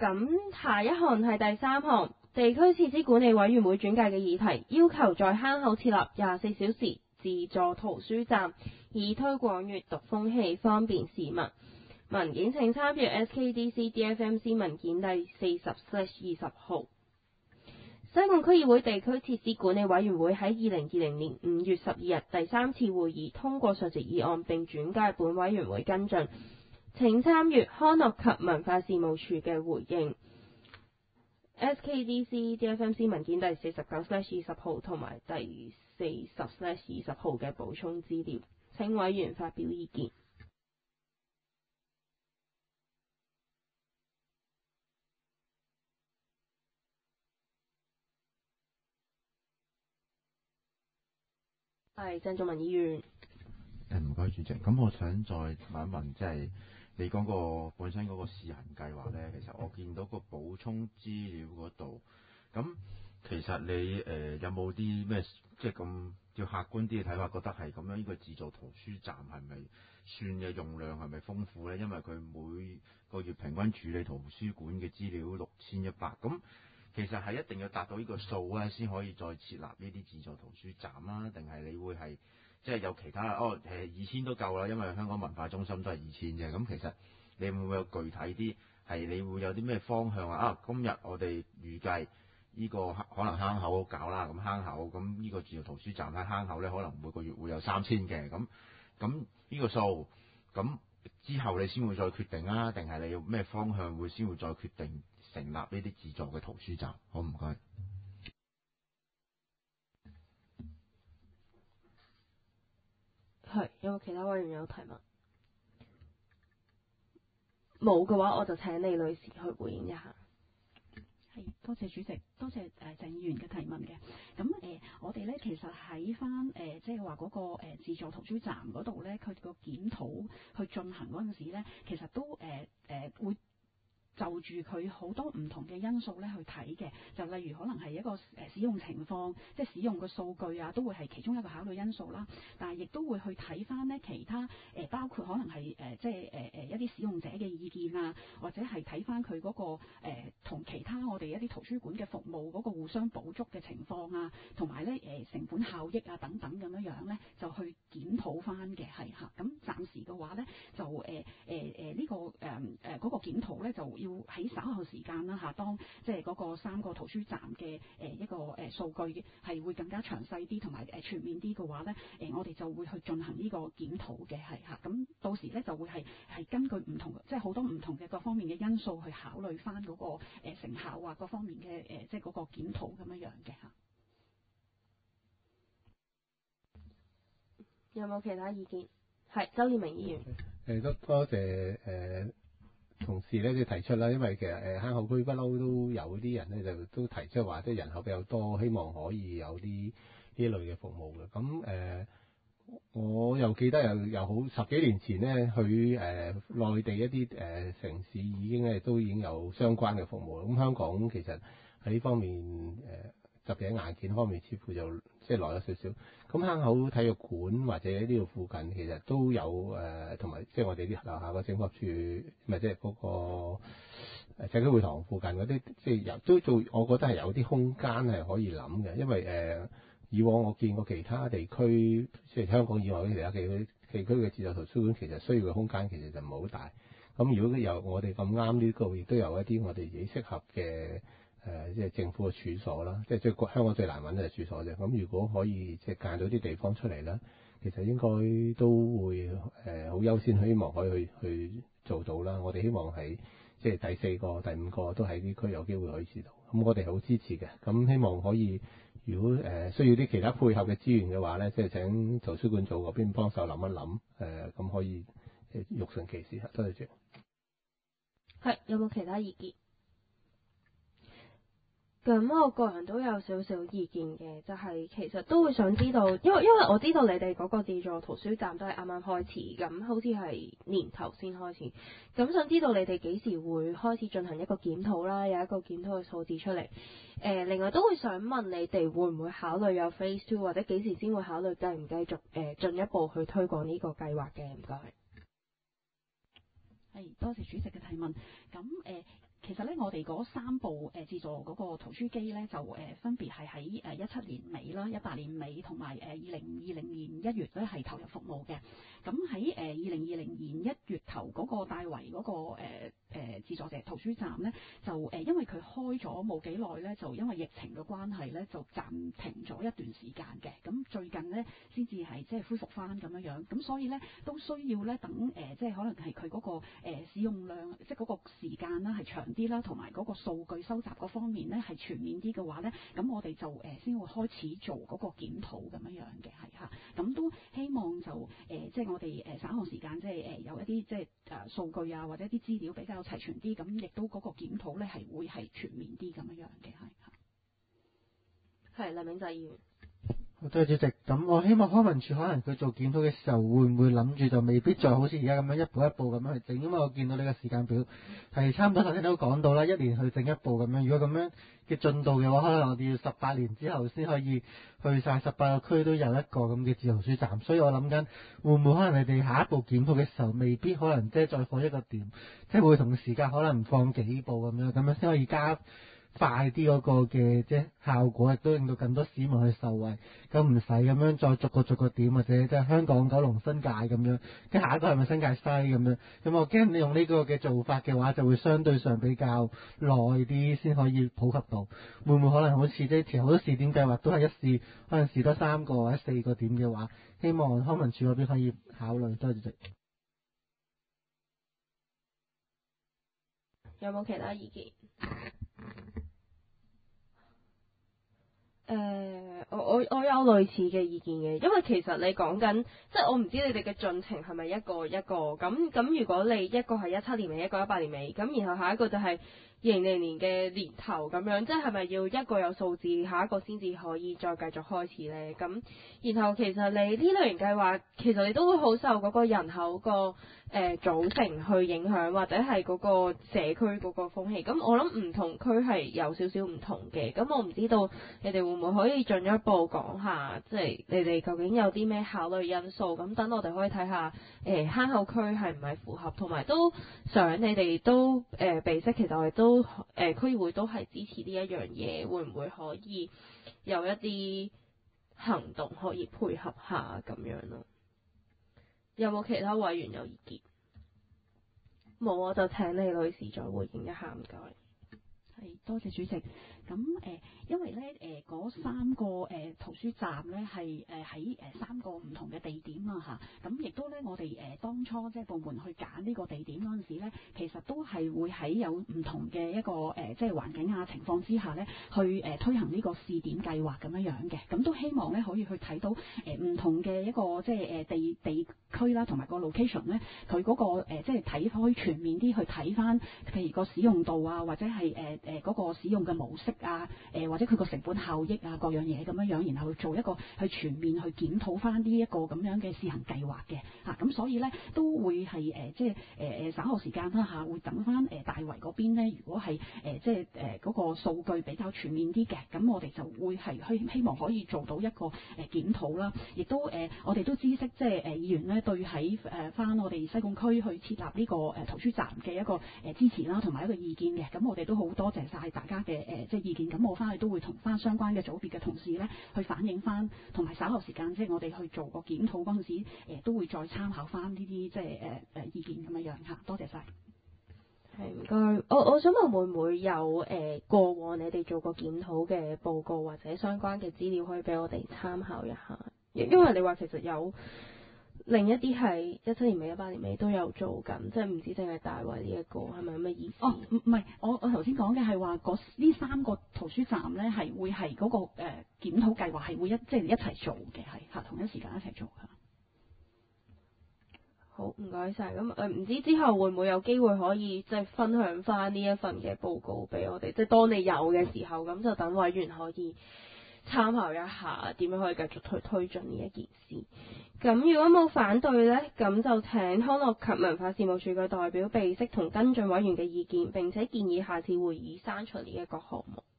咁下一項係第3項，地區設施管理委員會轉介嘅議題，要求在坑口設立24小時自助圖書站，以推廣閱讀風氣，方便市民。文件請參閱 SKDC DFMC 文件第40/20號。西貢區議會地區設施管理委員會喺2020年5月12日第3次會議通過上述議案，並轉介本委員會跟進。請參閱康樂及文化事務署嘅回應。SKDC DFMC 文件第49/20號同埋第40/20號嘅補充資料，請委員發表意見。係鄭仲文議員。 唔該主席，咁我想再問一問，即係你講個本身嗰個試行計劃呢，其實我見到個補充資料嗰度，咁其實你有冇啲咩即係咁叫客觀啲嘅睇法，覺得係咁樣呢個自助圖書站係咪算嘅用量係咪豐富呢？因為佢每個月平均處理圖書館嘅資料6100，咁其實係一定要達到呢個數咧，先可以再設立呢啲自助圖書站啦，定係你會係即係有其他2000都夠啦，因為香港文化中心都係2000啫。咁其實你會唔會有具體啲係你會有啲咩方向啊？今日我哋預計呢個可能坑口搞啦，咁坑口咁呢個自助圖書站喺坑口咧，可能每個月會有3000嘅，咁呢個數咁之後你先會再決定啊，定係你要咩方向會先會再決定成立呢啲自助嘅圖書站？好，唔該。 係，有冇其他委員有提問？冇嘅話，我就請李女士去回應一下。 係，多謝主席，多謝鄭議員嘅提問嘅。咁我哋咧其實喺翻即係話嗰個自助圖書站嗰度咧，佢個檢討去進行嗰陣時咧，其實都會就住佢好多唔同嘅因素咧去睇嘅，就例如可能係一個使用情況，即係使用嘅數據啊，都會係其中一個考慮因素啦。但係亦都會去睇翻咧其他包括可能係即係一啲使用者嘅意見啊，或者係睇翻佢嗰個同其他我哋一啲圖書館嘅服務嗰個互相補足嘅情況啊，同埋咧成本效益啊等等咁樣咧，就去檢討翻嘅係嚇。咁暫時嘅話咧，就呢個嗰個檢討咧就要喺稍後時間啦嚇，當即係嗰個3個圖書站嘅一個數據係會更加詳細啲同埋全面啲嘅話咧，我哋就會去進行呢個檢討嘅係嚇。咁到時咧就會係根據唔同即係好多唔同嘅各方面嘅因素去考慮翻嗰個成效啊各方面嘅即係嗰個檢討咁樣嘅嚇。 有冇其他意見？係周燕明議員。 多謝同事咧即係提出啦，因為其實坑口區不嬲都有啲人咧就都提出話，即係人口比較多，希望可以有呢類嘅服務嘅。咁我又記得又好10幾年前咧，去內地一啲城市都已經有相關嘅服務。咁香港其實喺呢方面特別喺硬件方面，似乎就即係耐咗少少。咁坑口體育館或者呢度附近其實都有同埋即係我哋啲樓下個政府處，咪即係嗰個社區會堂附近嗰啲，即係都做，我覺得係有啲空間係可以諗嘅。因為以往我見過其他地區，即係香港以外嘅其他地區嘅自助圖書館，其實需要嘅空間其實就唔係好大。咁如果有我哋咁啱呢個，亦都有一啲我哋自己適合嘅。即係政府嘅處所啦，即係香港最難揾嘅處所啫。咁如果可以即係間到啲地方出嚟啦，其實應該都會好優先，希望可以去做到啦。我哋希望係即係第4個、第5個都喺呢區有機會可以做到。咁我哋好支持嘅。咁希望可以，如果需要啲其他配合嘅資源嘅話咧，即係請圖書館組嗰邊幫手諗一諗，咁可以欲順其事。多謝主席。 係，有冇其他意見？咁我個人都有少少意見嘅，就係其實都會想知道，因為我知道你哋嗰個自助圖書站都係啱啱開始，咁好似係年頭先開始，咁想知道你哋幾時會開始進行一個檢討啦，有一個檢討嘅數字出嚟。另外都會想問你哋會唔會考慮有 Phase 2，或者幾時先會考慮繼唔繼續進一步去推廣呢個計劃嘅？唔該。 係，多謝主席嘅提問。咁其實咧，我哋嗰3部自助嗰個圖書機咧，就分別係喺17年尾啦、18年尾同埋2020年1月咧係投入服務嘅。咁喺2020年1月頭嗰個大圍嗰個自助圖書站咧，就因為佢開咗冇幾耐咧，就因為疫情嘅關係咧，就暫停咗一段時間嘅。咁最近咧先至係即係恢復翻咁樣。咁所以咧都需要咧等即係可能係佢嗰個使用量，即係嗰個時間啦係長啲啦，同埋嗰個數據收集嗰方面咧係全面啲嘅話咧，咁我哋就先會開始做嗰個檢討咁樣嘅，係嚇。咁都希望就即係我哋稍後時間即係有一啲即係數據啊，或者啲資料比較齊全啲，咁亦都嗰個檢討咧係會係全面啲咁樣嘅，係。 係，黎銘澤議員。 好多謝主席。咁我希望康文署可能佢做檢討嘅時候，會唔會諗住就未必再好似而家咁樣一步一步咁樣去整？因為我見到你個時間表係差唔多頭先都講到啦，1年去整一步咁樣。如果咁樣嘅進度嘅話，可能我哋要18年之後先可以去晒18個區都有一個咁嘅自由書站。所以我諗緊會唔會可能你哋下一步檢討嘅時候，未必可能即係再放一個點，即係會同時間可能放幾步咁樣先可以加快啲嗰個嘅即係效果，亦都令到更多市民去受惠，咁唔使咁樣再逐個點，或者即係香港、九龍、新界咁樣，跟下一個係咪新界西咁樣？咁我驚你用呢個嘅做法嘅話，就會相對上比較耐啲先可以普及到。會唔會可能好似即係其實好多試點計劃都係一試，可能試多3個或者4個點嘅話，希望康文署嗰邊可以考慮。多謝主席。 有冇其他意見？我有類似嘅意見嘅，因為其實你講緊，即係我唔知你哋嘅進程係咪一個一個咁。如果你一個係17年尾，一個18年尾，咁然後下一個就係2020年嘅年頭咁樣，即係咪要一個有數字，下一個先至可以再繼續開始呢？咁然後其實你呢類型計劃，其實你都會好受嗰個人口個組成去影響，或者係嗰個社區嗰個風氣。咁我諗唔同區係有少少唔同嘅。咁我唔知道你哋會唔會可以進一步講下，即係你哋究竟有啲咩考慮因素？咁等我哋可以睇下坑口區係唔係符合，同埋都想你哋都備悉，其實我哋都區議會都係支持呢一樣嘢，會唔會可以有一啲行動可以配合下咁樣咯？有冇其他委員有意見？冇，我就請李女士再回應一下，唔該。 係，多謝主席。咁因為咧嗰3個圖書站咧係喺3個唔同嘅地點啦嚇，咁亦都咧我哋當初即係部門去揀呢個地點嗰陣時咧，其實都係會喺有唔同嘅一個即係環境啊情況之下咧，去推行呢個試點計劃咁樣嘅，咁都希望咧可以去睇到唔同嘅一個即係地區啦，同埋個 location 咧，佢嗰個即係睇可以全面啲去睇翻，譬如個使用度啊，或者係嗰個使用嘅模式啊，或者佢個成本效益啊，各樣嘢咁樣，然後做一個去全面去檢討翻呢一個咁樣嘅試行計劃嘅嚇，咁所以咧都會係即係稍後時間啦嚇，會等翻大圍嗰邊咧，如果係即係嗰個數據比較全面啲嘅，咁我哋就會係希望可以做到一個檢討啦，亦都我哋都知悉即係議員咧對喺翻我哋西貢區去設立呢個圖書站嘅一個支持啦，同埋一個意見嘅，咁我哋都好多謝晒大家嘅即係意見，咁我翻去都會同翻相關嘅組別嘅同事咧去反映翻，同埋稍後時間即係我哋去做個檢討嗰陣時，都會再參考翻呢啲即係意見咁樣嚇，多謝晒。 係唔該，我想問會唔會有過往你哋做過檢討嘅報告或者相關嘅資料可以俾我哋參考一下？因為你話其實有另一啲係17年尾、18年尾都有做緊，即係唔止淨係大圍呢一個，係咪咁嘅意思？哦， 唔係，我頭先講嘅係話呢3個圖書站咧係會係嗰個檢討計劃係會即係一齊做嘅，係嚇同一時間一齊做㗎。 好，唔該晒。咁唔知之後會唔會有機會可以即係分享翻呢一份嘅報告俾我哋？即係當你有嘅時候，咁就等委員可以參考一下點樣可以繼續推進呢一件事。咁如果冇反對呢，咁就請康樂及文化事務署嘅代表備悉同跟進委員嘅意見，並且建議下次會議刪除呢一個項目。